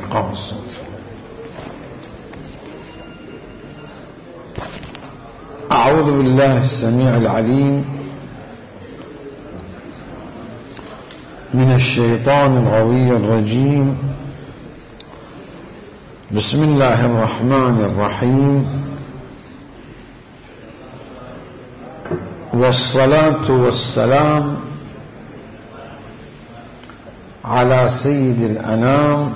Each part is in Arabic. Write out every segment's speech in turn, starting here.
إقام الصوت. أعوذ بالله السميع العليم من الشيطان الغوي الرجيم. بسم الله الرحمن الرحيم، والصلاة والسلام على سيد الأنام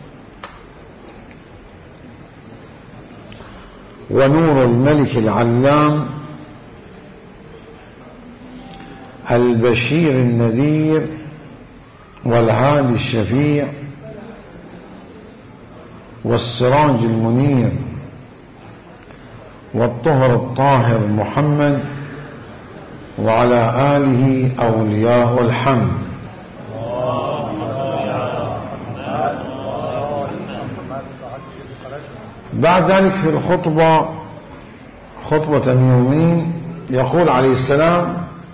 ونور الملك العلام البشير النذير والهادي الشفيع والسراج المنير والطهر الطاهر محمد وعلى آله أولياء الحمد. بعد ذلك في الخطبة، خطبة أمير المؤمنين، يقول عليه السلام: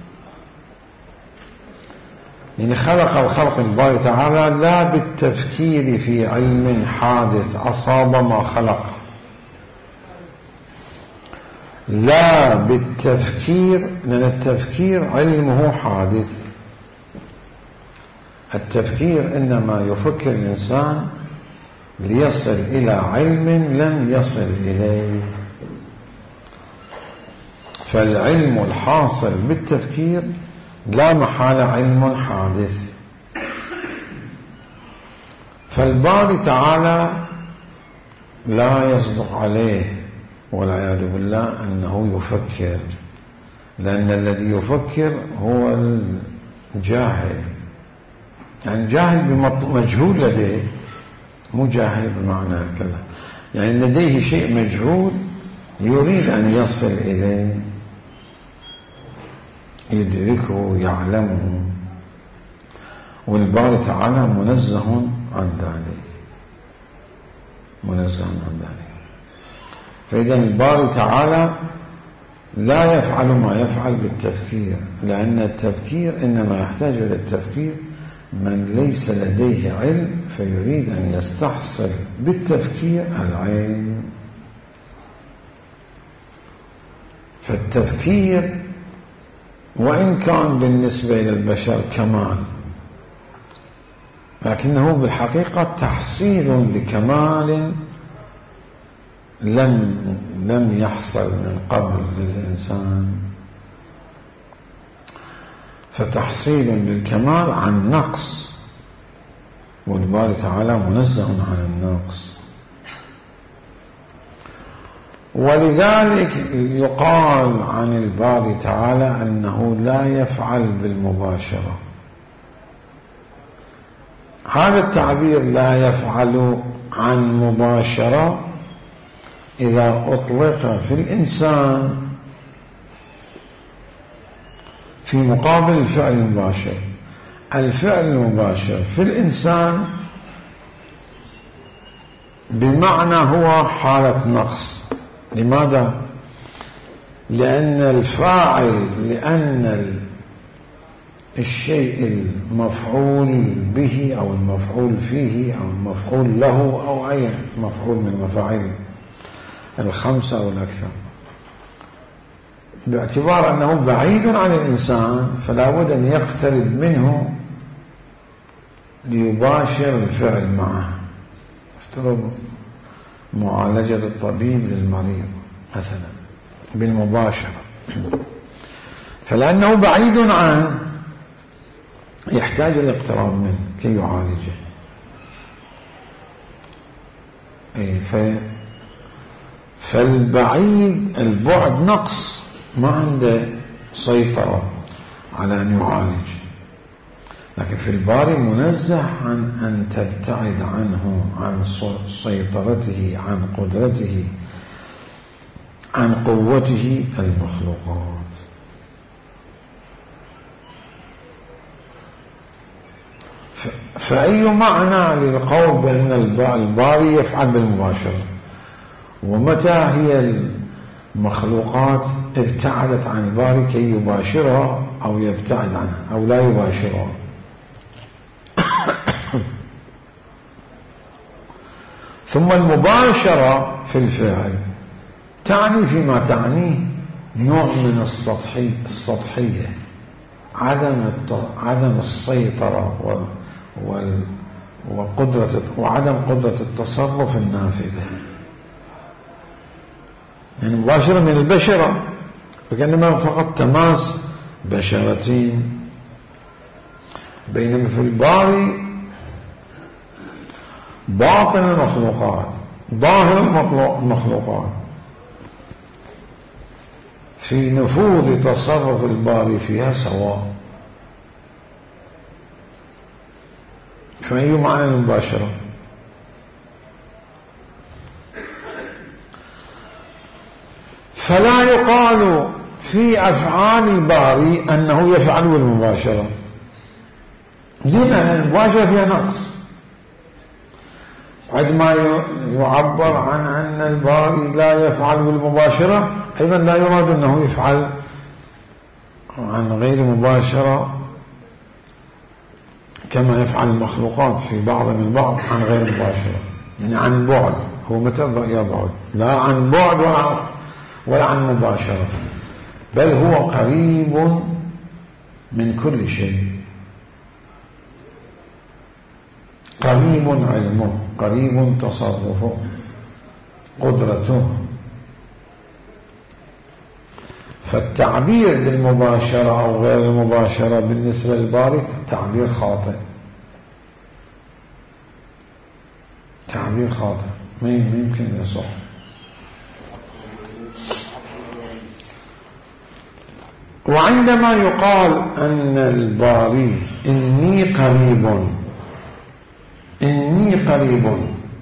يعني خلق الخلق الباري تعالى لا بالتفكير في علم حادث أصاب ما خلق، لا بالتفكير، لأن التفكير علمه حادث. التفكير إنما يفكر الإنسان ليصل إلى علم لم يصل إليه، فالعلم الحاصل بالتفكير لا محالة علم حادث. فالباري تعالى لا يصدق عليه والعياذ بالله أنه يفكر، لأن الذي يفكر هو الجاهل، يعني جاهل بمجهول لديه، مو جاهل بمعنى كذا، يعني لديه شيء مجهول يريد أن يصل إليه، يدركه، يعلمه، والباري تعالى منزه عن ذلك، منزه عن ذلك. فإذا الباري تعالى لا يفعل ما يفعل بالتفكير، لأن التفكير إنما يحتاج إلى التفكير من ليس لديه علم فيريد أن يستحصل بالتفكير العلم. فالتفكير وإن كان بالنسبة إلى البشر كمال، لكنه بالحقيقة تحصيل لكمال لم يحصل من قبل للإنسان، فتحصيل للكمال عن نقص، والباري تعالى منزه عن النقص. ولذلك يقال عن الباري تعالى أنه لا يفعل بالمباشرة. هذا التعبير لا يفعل عن مباشرة إذا أطلق في الإنسان في مقابل الفعل المباشر. الفعل المباشر في الإنسان بمعنى هو حالة نقص. لماذا؟ لأن الفاعل، لأن الشيء المفعول به أو المفعول فيه أو المفعول له أو أي مفعول من المفاعيل الخمسة أو الأكثر، باعتبار أنه بعيد عن الإنسان فلا بد أن يقترب منه ليباشر الفعل معه. افترض معالجة الطبيب للمريض مثلا بالمباشرة، فلأنه بعيد عنه يحتاج الاقتراب منه كي يعالجه. فالبعيد البعد نقص، ما عنده سيطرة على أن يعالج. لكن في الباري منزه عن أن تبتعد عنه، عن سيطرته، عن قدرته، عن قوته المخلوقات. فأي معنى للقول بأن الباري يفعل بالمباشرة؟ ومتى هي المخلوقات ابتعدت عن الباري كي يباشرها أو يبتعد عنها أو لا يباشرها؟ ثم المباشرة في الفعل تعني فيما تعنيه نوع من السطحية، عدم السيطرة وعدم قدرة التصرف النافذة. يعني مباشرة من البشرة، فكأنما فقط تماس بشرتين. بينما في الباري باطن المخلوقات ظاهر المخلوقات، في نفوذ تصرف الباري فيها سواء. فأي معنى المباشرة؟ فلا يقال في أفعال الباري أنه يفعل بالمباشرة. لأن المباشرة فيها نقص. عندما يعبر عن أن الباري لا يفعل بالمباشرة، أيضا لا يراد أنه يفعل عن غير مباشرة كما يفعل المخلوقات في بعضهم البعض عن غير مباشرة، يعني عن بعد. هو متى يبعد؟ لا عن بعد ولا عن مباشرة، بل هو قريب من كل شيء، قريب علمه، قريب تصرفه، قدرته. فالتعبير بالمباشرة أو غير المباشرة بالنسبة للباري تعبير خاطئ، تعبير خاطئ ما يمكن يصح. وعندما يقال أن الباري إني قريب، إني قريب،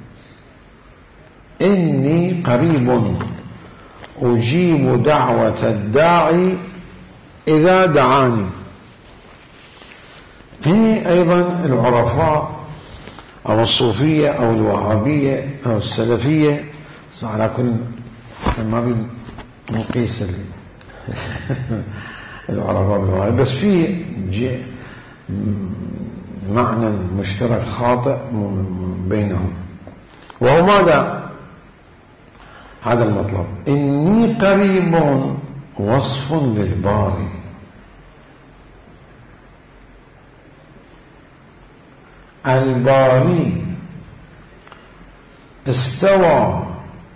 إني قريب أجيب دعوة الداعي إذا دعاني. هنا أيضا العرفاء أو الصوفية أو الوهابية أو السلفية، على كل ما نقيس العرفاء بالوهابية، بس في معنى مشترك خاطئ بينهم، وهو ماذا؟ هذا المطلب. إني قريب وصف للباري، الباري استوى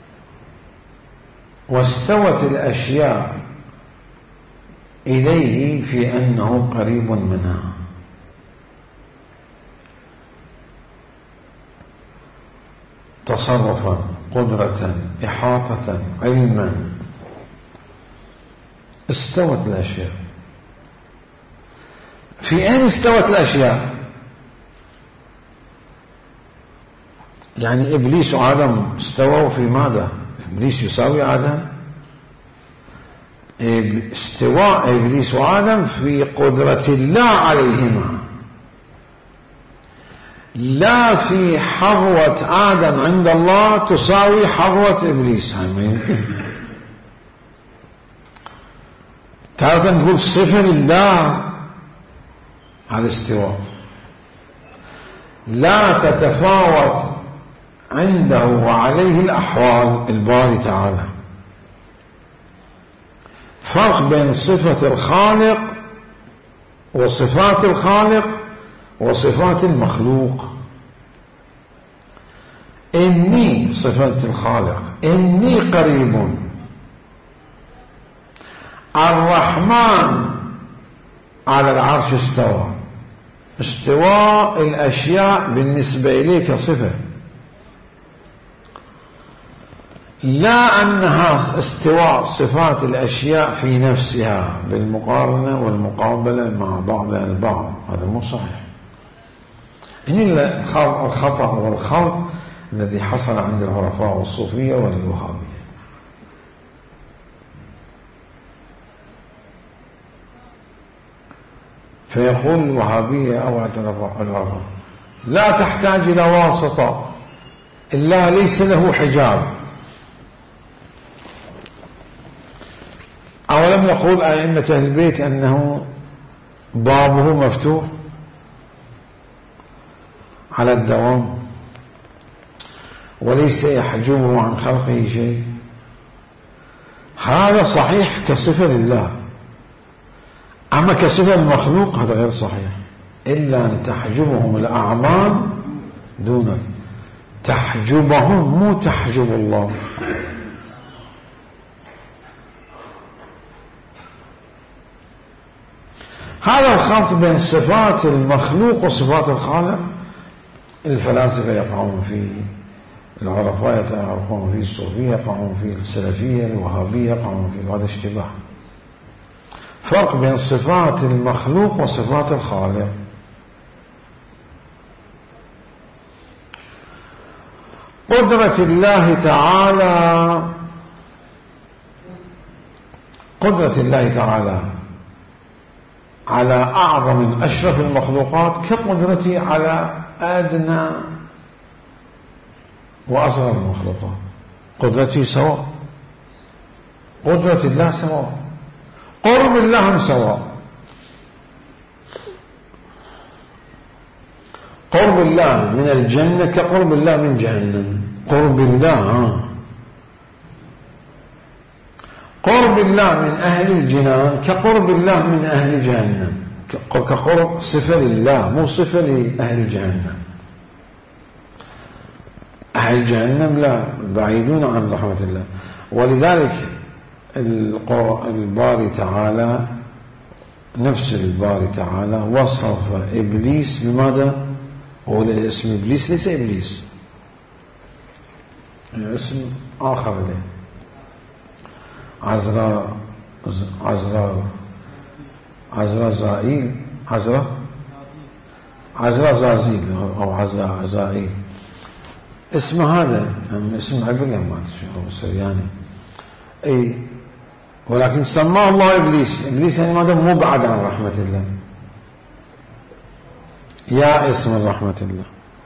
واستوت الأشياء إليه في أنه قريب منها. تصرفا، قدرة، إحاطة، علما، استوت الأشياء. في أين استوت الأشياء؟ يعني إبليس وآدم استووا في ماذا؟ إبليس يساوي آدم؟ استواء إبليس وآدم في قدرة الله عليهما، لا في حظوة آدم عند الله تساوي حظوة إبليس. هاي ما يمكن. تارة نقول صفة لله، هذا استواء، لا تتفاوت عنده وعليه الأحوال الباري تعالى. فرق بين صفة الخالق وصفات الخالق وصفات المخلوق. إني صفات الخالق، إني قريب. الرحمن على العرش استوى، استواء الأشياء بالنسبة إليك صفة، لا أنها استواء صفات الأشياء في نفسها بالمقارنة والمقابلة مع بعضها البعض. هذا مو صحيح. هنا الخطأ والخلط الذي حصل عند العرفاء والصوفية والوهابية. فيقول الوهابية أو العرفاء لا تحتاج إلى واسطة، الله ليس له حجاب. أولم يقول أئمة أهل البيت أنه بابه مفتوح على الدوام؟ وليس يحجبه عن خلقه شيء. هذا صحيح كصفة لله، أما كصفة المخلوق هذا غير صحيح. إلا أن تحجبهم الأعمال دونك، تحجبهم مو تحجب الله. هذا الخلط بين صفات المخلوق وصفات الخالق الفلاسفة يقعون فيه، العرفاء يقعون فيه، الصوفية يقعون فيه، السلفية الوهابية يقعون فيه، وهذا اشتباه. فرق بين صفات المخلوق وصفات الخالق. قدرة الله تعالى على أعظم أشرف المخلوقات كقدرته على أدنى وأصغر المخلوقات. قدرته سواء، قدرة الله سواء، قرب الله سواء. قرب الله من الجنة كقرب الله من جهنم. قرب الله قرب الله من أهل الجنان كقرب الله من أهل جهنم، كقرب صفة لله مو صفة لأهل جهنم. أهل جهنم لا، بعيدون عن رحمة الله. ولذلك الباري تعالى، نفس الباري تعالى وصف إبليس بماذا؟ هو اسم إبليس ليس إبليس، اسم آخر له، عزرازيل أو عزائيل، اسم هذا اسم عبري ما السرياني أي، ولكن سماه الله إبليس. إبليس يعني ماذا؟ مبعد عن رحمة الله، يائس من رحمة الله،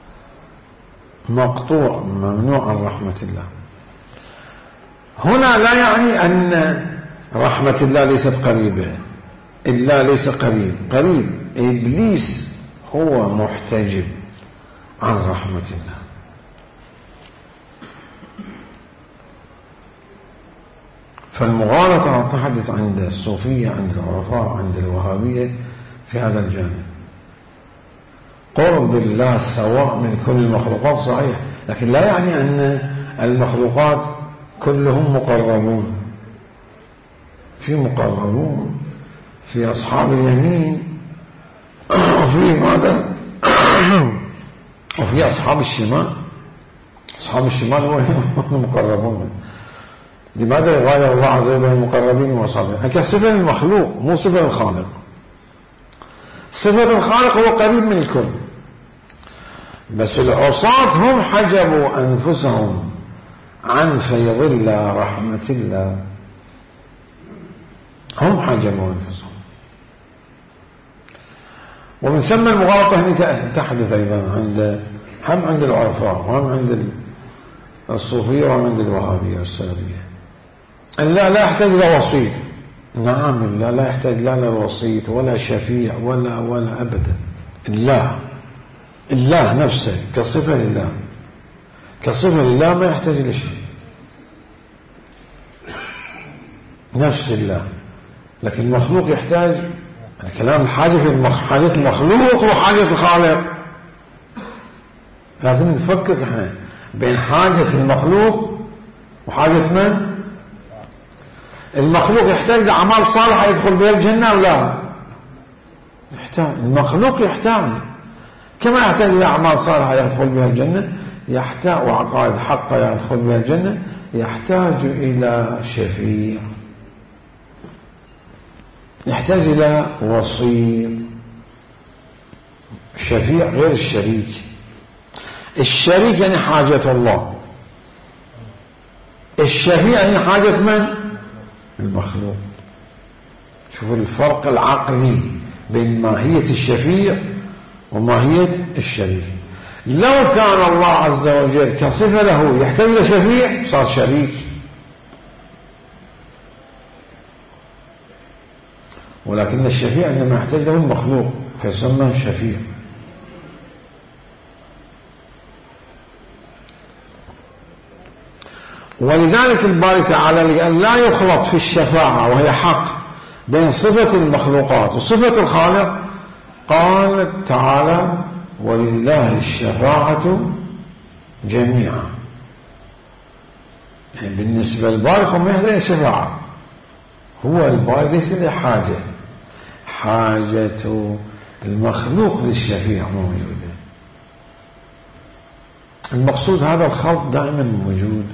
مقطوع ممنوع عن رحمة الله. هنا لا يعني أن رحمة الله ليست قريبة، إلا ليس قريب. إبليس هو محتجب عن رحمة الله. فالمغالطة تحدث عند الصوفية، عند العرفاء، عند الوهابية في هذا الجانب. قرب الله سواء من كل المخلوقات صحيح، لكن لا يعني أن المخلوقات كلهم مقربون. في مقربون، في أصحاب اليمين، وفي ماذا؟ وفي أصحاب الشمال. أصحاب الشمال هم مقربون. لماذا يغاير الله عز وجل المقربين وأصحابه؟ هكذا صفة المخلوق مو صفة الخالق. صفة الخالق هو قريب من الكل، بس العصاة هم حجبوا أنفسهم عن فيض الله رحمة الله، هم حجبوا أنفسهم. ومن ثم المغالطة هنا تحدث أيضا هم عند العرفاء، وهم عند الصوفية، وهم عند الوهابية والسلفية. الله لا يحتاج إلى وسيط. نعم، الله لا يحتاج لا للوسيط ولا شفيع ولا أبدا. الله نفسه كصفة لله، كصفة لله ما يحتاج إلى شيء، نفس الله. لكن المخلوق يحتاج. الكلام الحاجة في حاجة المخلوق وحاجة الخالق. لازم نفكك احنا بين حاجة المخلوق وحاجة من؟ المخلوق يحتاج لأعمال صالحة يدخل بها الجنة أو لا؟ يحتاج. المخلوق يحتاج كما يحتاج إلى أعمال صالحة يدخل بها الجنة، يحتاج وعقائد حقة يدخل بها الجنة، يحتاج إلى شفيع، يحتاج إلى وسيط. شفيع غير الشريك. الشريك يعني حاجة الله، الشفيع يعني حاجة من؟ المخلوق. شوفوا الفرق العقلي بين ماهية الشفيع وماهية الشريك. لو كان الله عز وجل كصفة له يحتاج إلى شفيع صار شريك، ولكن الشفيع إنما يحتاج له المخلوق فيسمى شفيع. ولذلك الباري تعالى لأن لا يخلط في الشفاعة وهي حق بين صفة المخلوقات وصفة الخالق قال تعالى ولله الشفاعة جميعا. يعني بالنسبة للباري فما يحتاج شفاعة، هو الباري ليس له حاجة المخلوق للشفيع موجودة. المقصود هذا الخلط دائما موجود.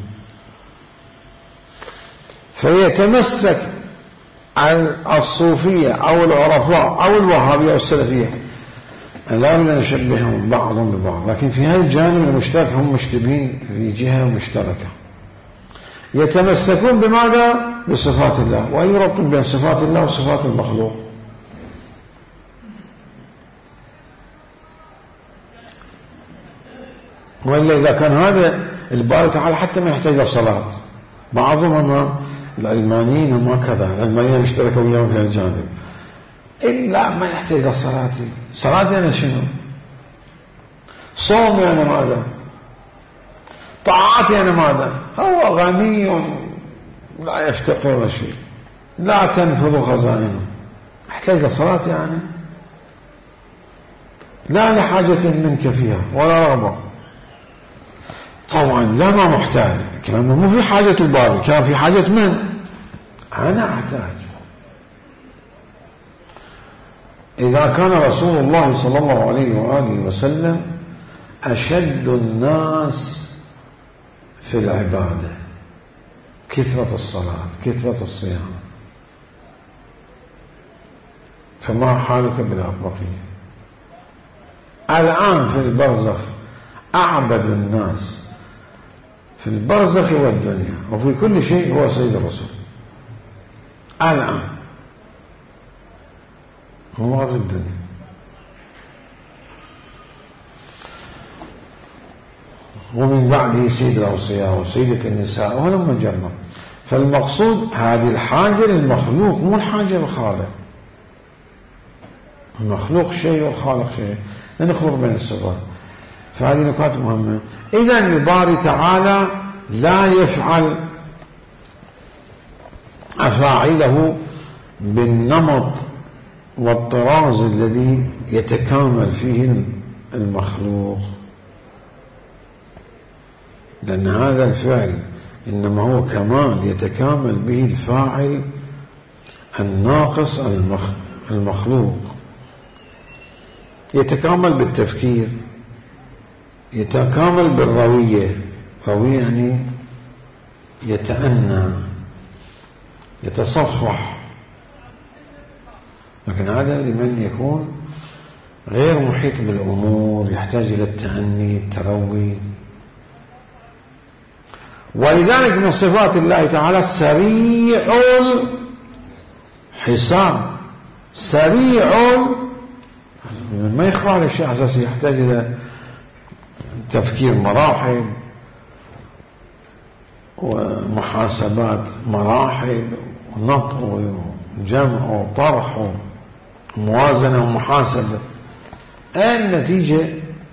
فيتمسك الصوفية أو العرفاء أو الوهابية أو السلفية، لا نشبههم بعضهم ببعض، لكن في هذا الجانب المشترك هم مشتبهين في جهة مشتركة. يتمسكون بماذا؟ بصفات الله، وأي ربط بين صفات الله وصفات المخلوق. وإلا إذا كان هذا الباري تعالى حتى ما يحتاج للصلاة. بعضهم العلمانيين هم كذا، العلمانيين مشتركوا وياهم في الجانب، إلا ما يحتاج للصلاة. صلاتي أنا شنو؟ صومي أنا ماذا؟ طاعتي أنا ماذا؟ هو غني لا يفتقر شيء، لا تنفذ خزائنه، احتاج للصلاة يعني؟ لا لحاجة منك فيها ولا رغبة. طبعا لا ما محتاج، كلامه مو في حاجة الباري، كان في حاجة من؟ أنا أحتاج. إذا كان رسول الله صلى الله عليه وآله وسلم أشد الناس في العبادة، كثرة الصلاة، كثرة الصيام، فما حالك بالبقية؟ الآن في البرزخ أعبد الناس في البرزخ والدنيا وفي كل شيء هو سيد الرسول. الآن هو في الدنيا. ومن بعده سيد الأوصياء وسيدة النساء وهلم جرا. فالمقصود هذه الحاجة للمخلوق مو الحاجة للخالق. المخلوق شيء والخالق شيء، نخلط بين الصفات. فهذه نقاط مهمة. إذن الباري تعالى لا يفعل أفاعله بالنمط والطراز الذي يتكامل فيه المخلوق، لأن هذا الفعل إنما هو كمال يتكامل به الفاعل الناقص المخلوق. يتكامل بالتفكير، يتكامل بالروية. روية يعني يتأنى، يتصفح. لكن هذا لمن يكون غير محيط بالأمور، يحتاج إلى التأني، التروي. ولذلك من صفات الله تعالى سريع الحساب. سريع، ما يخفى على شيء أساسي، يحتاج إلى تفكير مراحل ومحاسبات مراحل ونطق وجمع وطرح وموازنة ومحاسبة. النتيجة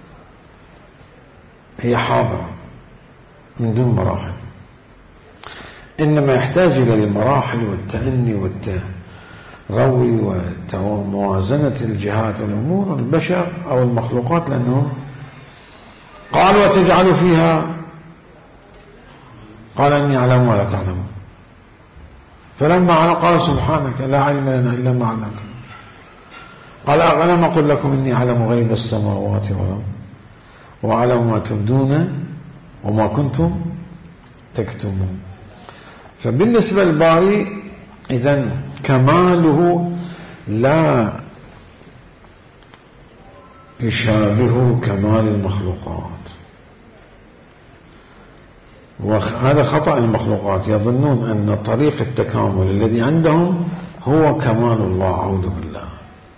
هي حاضرة من دون مراحل، إنما يحتاج إلى المراحل والتأني والتروي وموازنة الجهات والأمور البشر أو المخلوقات. لأنهم قال وتجعل فيها، قال إني أعلم ولا تعلمون. فلما قال سبحانك لا علم لنا إلا ما علمتنا، قال ألم أقل لكم إني أعلم غيب السماوات والأرض وأعلم ما تبدون وما كنتم تكتمون. فبالنسبة للباري إذن كماله لا يشابه كمال المخلوقات. وهذا خطأ المخلوقات، يظنون أن طريق التكامل الذي عندهم هو كمال الله. أعوذ بالله.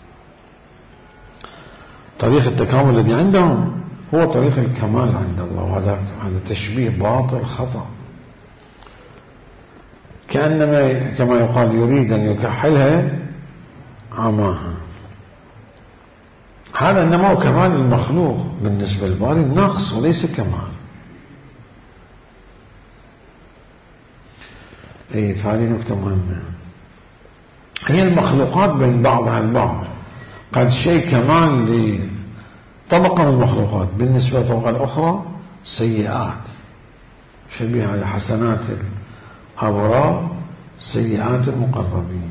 طريق التكامل الذي عندهم هو طريق الكمال عند الله، وهذا تشبيه باطل خطأ. كأنما كما يقال يريد أن يكحلها عماها. هذا إنما هو كمال المخلوق، بالنسبة للباري نقص وليس كمال. فهذه نكتة مهمة. هي المخلوقات بين بعضها البعض قد شيء كمان لطبقة من المخلوقات بالنسبة للطبقة الأخرى سيئات شبيهة لحسنات الأبرار سيئات المقربين.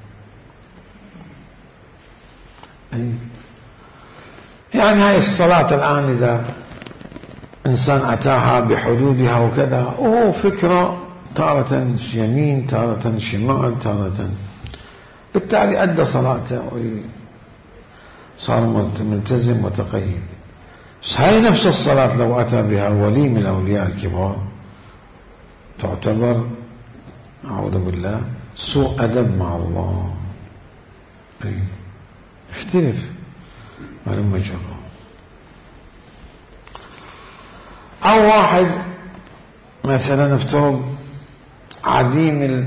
يعني هاي الصلاة الآن إذا إنسان أتاها بحدودها وكذا وهو فكرة تارة يمين تارة شمال تارة، بالتالي أدى صلاته وصار ملتزم متقيد. بس هاي نفس الصلاة لو أتى بها ولي من الأولياء الكبار تعتبر أعوذ بالله سوء أدب مع الله. اختلف معلومة جرى. أو واحد مثلا نفترض عديم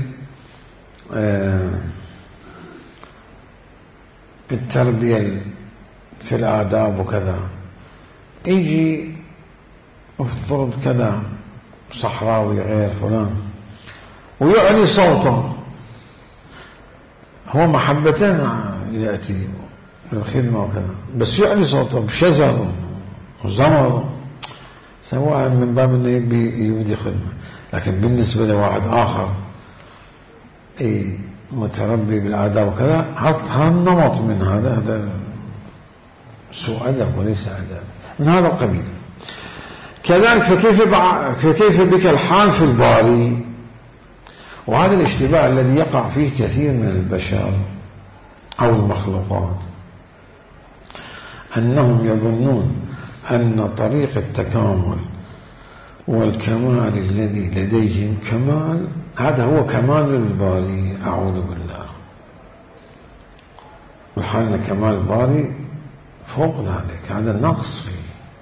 التربية في الآداب وكذا، يجي افترض كذا صحراوي غير فلان ويعلي صوته، هو محبة يأتي الخدمة وكذا بس يعلي صوته بشزر وزمر سواء من باب انه يبدي خدمة. لكن بالنسبة لواحد آخر متربي بالآداب وكذا هذا النمط من هذا سوء أدب وليس أدب من هذا القبيل. كذلك فكيف بك الحال في الباري. وهذا الاشتباه الذي يقع فيه كثير من البشر أو المخلوقات، أنهم يظنون أن طريق التكامل والكمال الذي لديهم كمال هذا هو كمال الباري. أعوذ بالله. وحالنا كمال الباري فوق ذلك، هذا نقص فيه.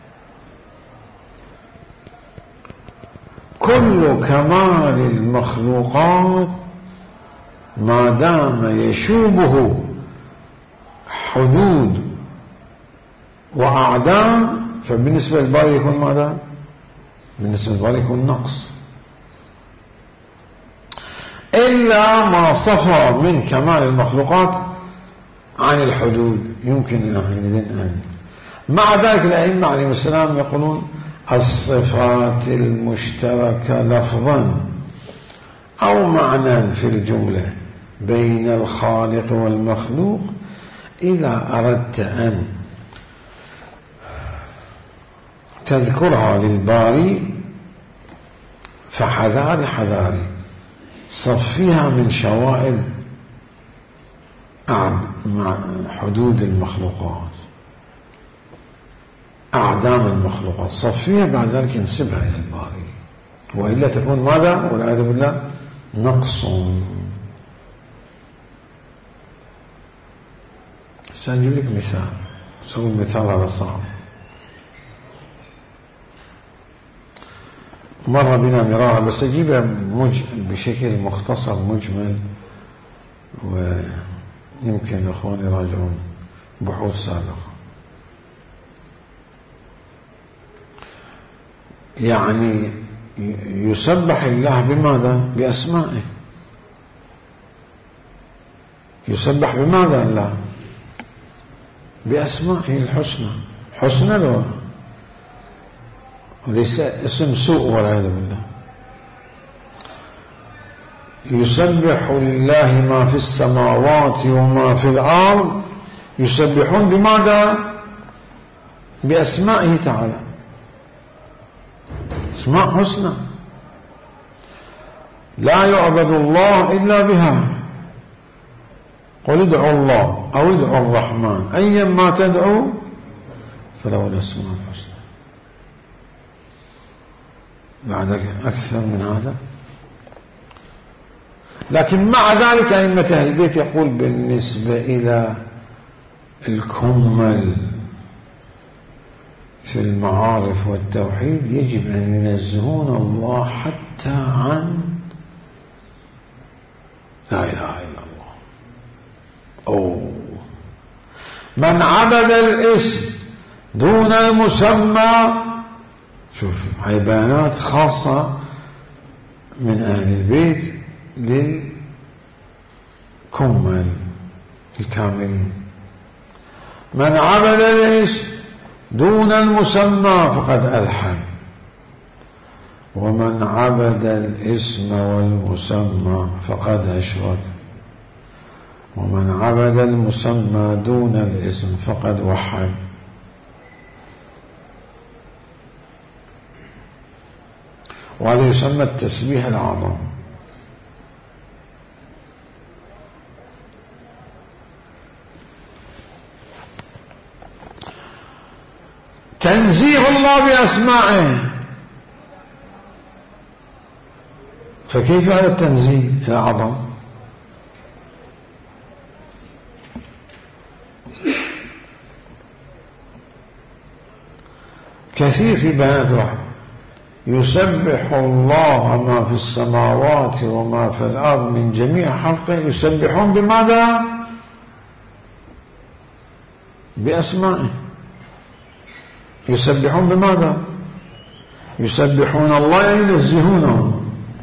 كل كمال المخلوقات ما دام يشوبه حدود وأعدام فبالنسبة للباري يكون ماذا؟ بالنسبة للباري يكون نقص، إلا ما صفى من كمال المخلوقات عن الحدود يمكن أن مع ذلك الأئمة عليهم السلام يقولون الصفات المشتركة لفظا أو معنى في الجملة بين الخالق والمخلوق إذا أردت أن تذكرها للباري فحذاري صفيها من شوائب حدود المخلوقات أعدام المخلوقات، صفيها بعد ذلك انسبها إلى الباري، وإلا تكون ماذا؟ والعياذ بالله نقص. سأجيب لك مثال، سوي المثال هذا صعب. مر بنا مرارا بس أجيبها بشكل مختصر مجمل ويمكن الأخوان يراجعون بحوث سابقة. يعني يسبح الله بماذا؟ بأسمائه. يسبح بماذا الله؟ بأسمائه الحسنى. حسنى له وليس اسم سوء والعياذ بالله. يسبح لله ما في السماوات وما في الأرض، يسبحون بماذا؟ بأسمائه تعالى، اسماء حسنى لا يعبد الله إلا بها. قل ادعوا الله أو ادعوا الرحمن أيا ما تدعوا فله الأسماء الحسنى. بعد أكثر من هذا. لكن مع ذلك أئمة أهل البيت يقول بالنسبة إلى الكمل في المعارف والتوحيد يجب أن ينزهون الله حتى عن لا إله إلا الله. من عبد الاسم دون المسمى، شوف هاي بيانات خاصة من أهل البيت للكمل الكاملين. من عبد الاسم دون المسمى فقد ألحن، ومن عبد الاسم والمسمى فقد أشرك، ومن عبد المسمى دون الاسم فقد وحد. وهذا يسمى التسبيح الأعظم. تنزيه الله بأسمائه، فكيف هذا التنزيه الأعظم؟ كثير في بيانات الوحي: يسبح الله ما في السماوات وما في الأرض من جميع خلقه يسبحون بماذا؟ بأسمائه. يسبحون بماذا؟ يسبحون الله ينزهونه.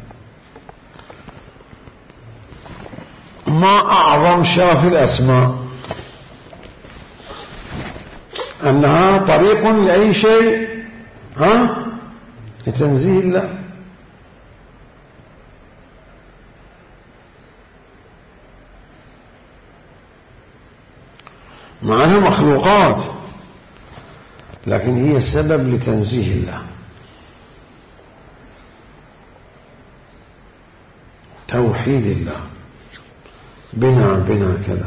ما أعظم شرف الأسماء أنها طريق لأي شيء لتنزيه الله. مع أنها مخلوقات لكن هي سبب لتنزيه الله. توحيد الله بنا كذا.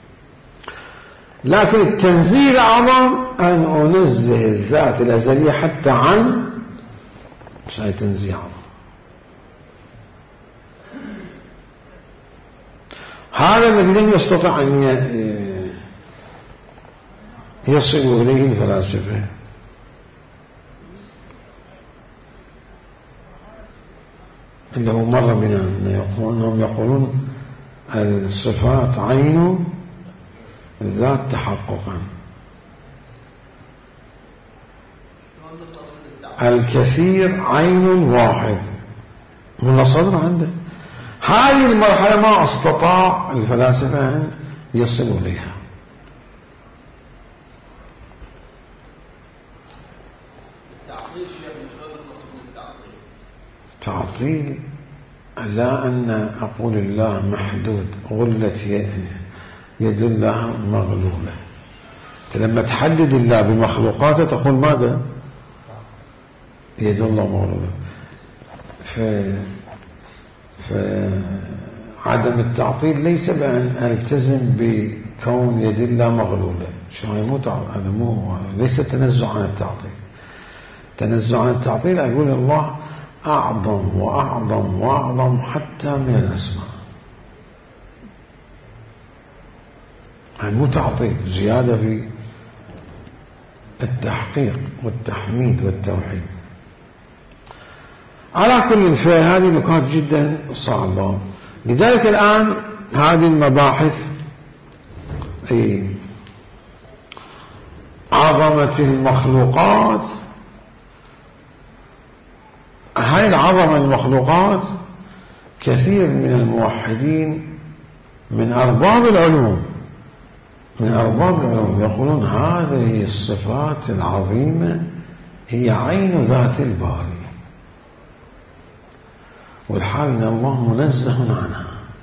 لكن التنزيه الأعظم أن أنزه الذات الأزلية حتى عن شيء تنزيه أعظم. هذا الذي لم يستطع أن يصل إليه الفلاسفة. اللي هو مر بنا أنهم يقولون الصفات عين الذات تحققا، الكثير عين واحد من الصدر عنده. هذه المرحلة ما استطاع الفلاسفة أن يصلوا إليها. تعطيل لا أن أقول الله محدود، غلة يد الله مغلولة. لما تحدد الله بمخلوقاته تقول ماذا؟ يد الله مغلولة. فعدم التعطيل ليس بأن ألتزم بكون يد الله مغلولة. هذا مو ليس تنزع عن التعطيل. تنزع عن التعطيل أقول الله أعظم وأعظم وأعظم حتى من الأسماء. مو تعطيل، زيادة في التحقيق والتحميد والتوحيد. على كل هذه نقاط جدا صعبة. لذلك الآن هذه المباحث عظمة المخلوقات، هاي العظمة المخلوقات كثير من الموحدين من أرباب العلوم يقولون هذه الصفات العظيمة هي عين ذات الباري، والحال أن الله منزه عنها.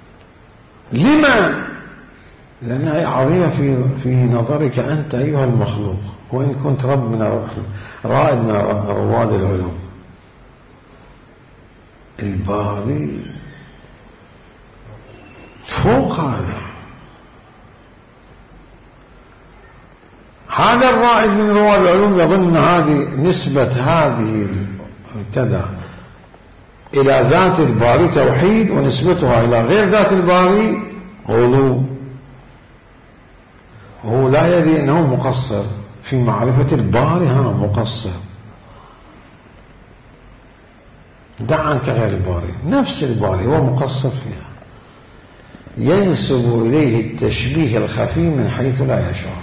لما؟ لأنها عظيمة في نظرك أنت أيها المخلوق، وإن كنت رائد من رواد العلوم. الباري فوق هذا الرائد من رواد العلوم يظن هذه نسبة هذه كذا إلى ذات الباري توحيد، ونسبتها إلى غير ذات الباري غلو. وهو لا يدري أنه مقصر في معرفة الباري، مقصر. دع عنك غير الباري، نفس الباري هو مقصر فيها، ينسب إليه التشبيه الخفي من حيث لا يشعر.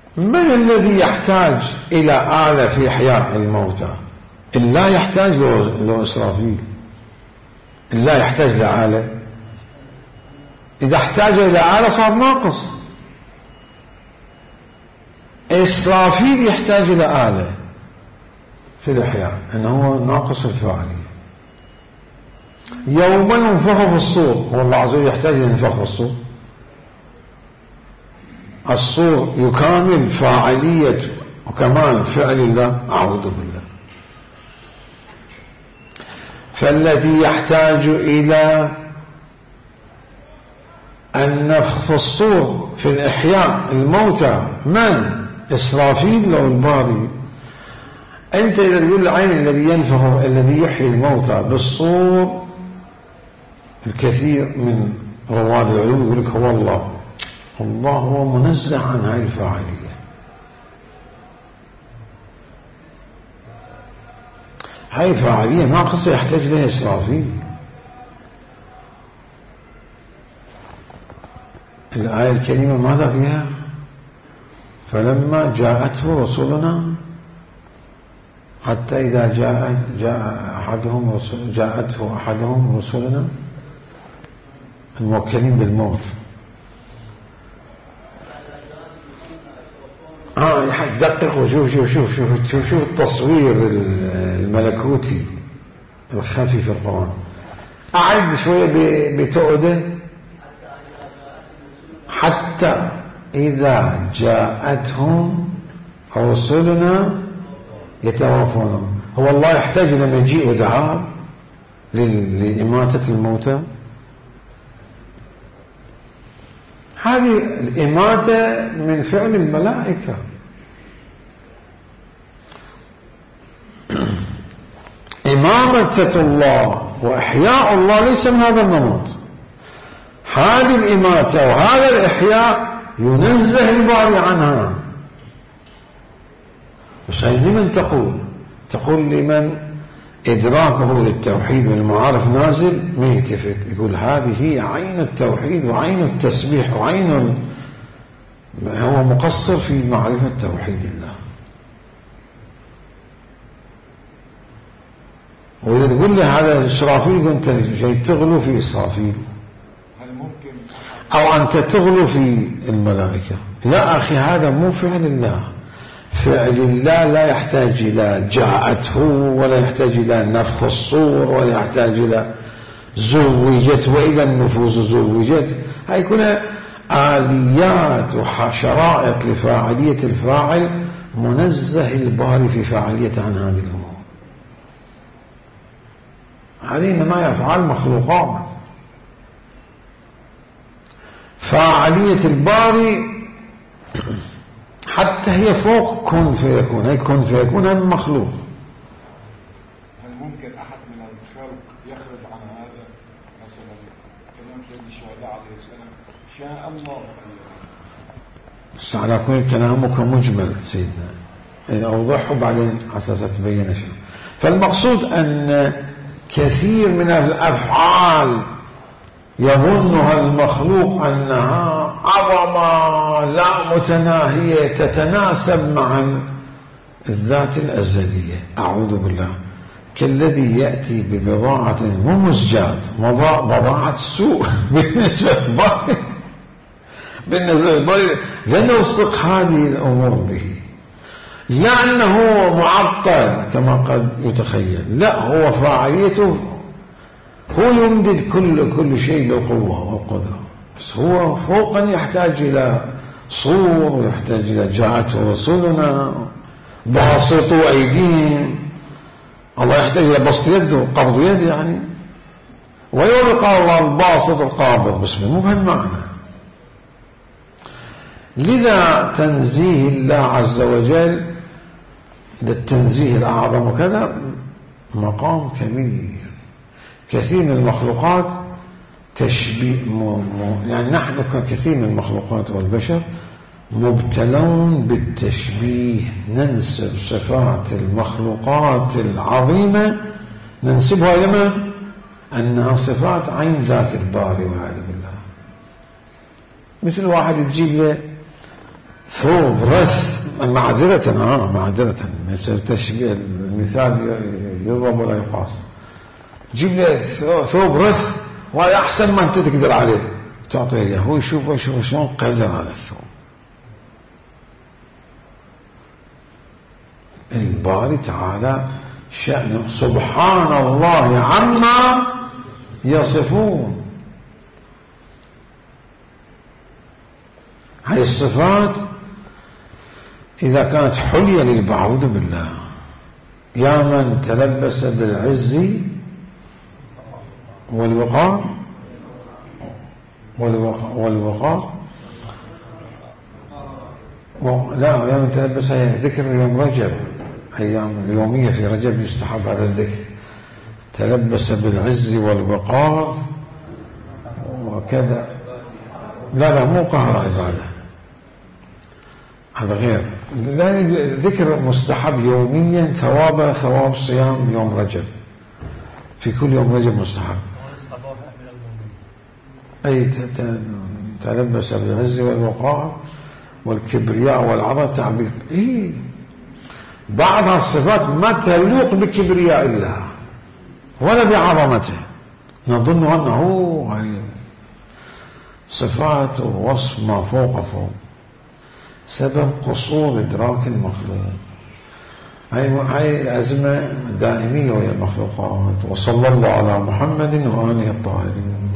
من الذي يحتاج إلى آلة في إحياء الموتى؟ الله يحتاج له إسرافيل. الله يحتاج لآلة. إذا احتاج إلى آلة صار ناقص. إسرافيل يحتاج إلى آلة في الإحياء، أنه هو ناقص الفاعلية. يوم ينفخ في الصور، والله عز وجل يحتاج إلى ينفخ في الصور. الصور يكامل فاعلية وكمال فعل الله. أعوذ بالله. فالذي يحتاج إلى النفخ في الصور في الإحياء الموتى من؟ إسرافيل لو الباري. أنت إذا تقول العين الذي ينفخ الذي يحيي الموتى بالصور، الكثير من رواد العلوم يقول لك هو الله. الله هو منزه عن هذه الفاعلية. هاي فاعلية ناقصة يحتاج لها إسرافيل. الآية الكريمة ماذا فيها؟ فلما جاءته رسلنا حتى إذا جاءته أحدهم رسلنا الموكلين بالموت. دقق وشوف شوف شوف شوف شوف شوف التصوير الملكوتي الخفي في القرآن. أعد شوية بتؤده. حتى إذا جاءتهم رسلنا يتوافونهم. هو الله يحتاج إلى مجيء وذهاب لإماتة الموتى؟ هذه الإماتة من فعل الملائكة. إمامة الله وإحياء الله ليس من هذا النمط. هذه الإماتة وهذا الإحياء ينزه الباري عنها. لمن تقول لمن إدراكه للتوحيد والمعارف نازل ما يلتفت، يقول هذه هي عين التوحيد وعين التسبيح وعين هو مقصر في معرفة توحيد الله. وإذا تقول له هذا إسرافيل كنت شيء تغلو في إسرافيل، هل ممكن أو أنت تغلو في الملائكة؟ لا أخي، هذا مو فعل الله. فعل الله لا يحتاج إلى جاءته ولا يحتاج إلى نفخ الصور ولا يحتاج إلى زوجت وإلى النفوس زوجت. هاي كلها آليات وشرائط لفاعلية الفاعل، منزه الباري في فاعلية عن هذه الأمور. هذه إنما يفعل مخلوقات. فاعلية الباري حتى هي فوق كن فيكون. هي كن فيكون هم مخلوق. هل ممكن أحد من الخلق يخرج عن هذا؟ مثلا كلام سيد الشهداء عليه السلام شاء الله. على كل كلامك مجمل سيدنا، أوضحه بعدين أساسا تبين شيء. فالمقصود أن كثير من الأفعال يظنها المخلوق أنها عظمة لا متناهية تتناسب مع الذات الأزلية. أعوذ بالله. كالذي يأتي ببضاعة ممزجات، بضاعة سوء بالنسبة للباري لأنه وثق هذه الأمور به، لا أنه معطل كما قد يتخيل، لا، هو فاعليته هو يمدد كل شيء بالقوة والقدرة، بس هو فوقا يحتاج إلى صور ويحتاج إلى جاءته رسولنا باسطوا أيديهم. الله يحتاج إلى بسط يده قبض يد يعني، ويبقى الله الباسط القابض، بس مو بهالمعنى. لذا تنزيه الله عز وجل للتنزيه الأعظم وكذا مقام كبير. كثير من المخلوقات تشبيه يعني نحن كثير من المخلوقات والبشر مبتلون بالتشبيه. ننسب صفات المخلوقات العظيمة ننسبها لمن؟ أنها صفات عين ذات الباري والعياذ بالله. مثل واحد تجيب له ثوب رث، معذرة يصير تشبيه، المثال يضرب ولا يقاس. جيب لي ثوب رث وهذا أحسن ما أنت تقدر عليه تعطيه إياه، هو يشوف شلون قدر هذا الثوب. الباري تعالى شأنه سبحان الله عما يصفون. هذه الصفات إذا كانت حلية للمعبود بالله، يا من تلبس بالعز والوقار لا، يا من تلبس ذكر يوم رجب، أيام يومية في رجب يستحب هذا الذكر، تلبس بالعز والوقار وكذا. لا مو قهر عبادة، هذا غير. ذكر مستحب يوميا، ثواب صيام يوم رجب، في كل يوم رجب مستحب. أي تلبس بالعز والوقار والكبرياء والعظمة تعبير. بعض الصفات ما تلوق بكبرياء الله ولا بعظمته، نظن أنه صفات ووصف ما فوق سبب قصور إدراك المخلوق. هاي الأزمة دائمية وهي المخلوقات. وصلى الله على محمد وآله الطاهرين.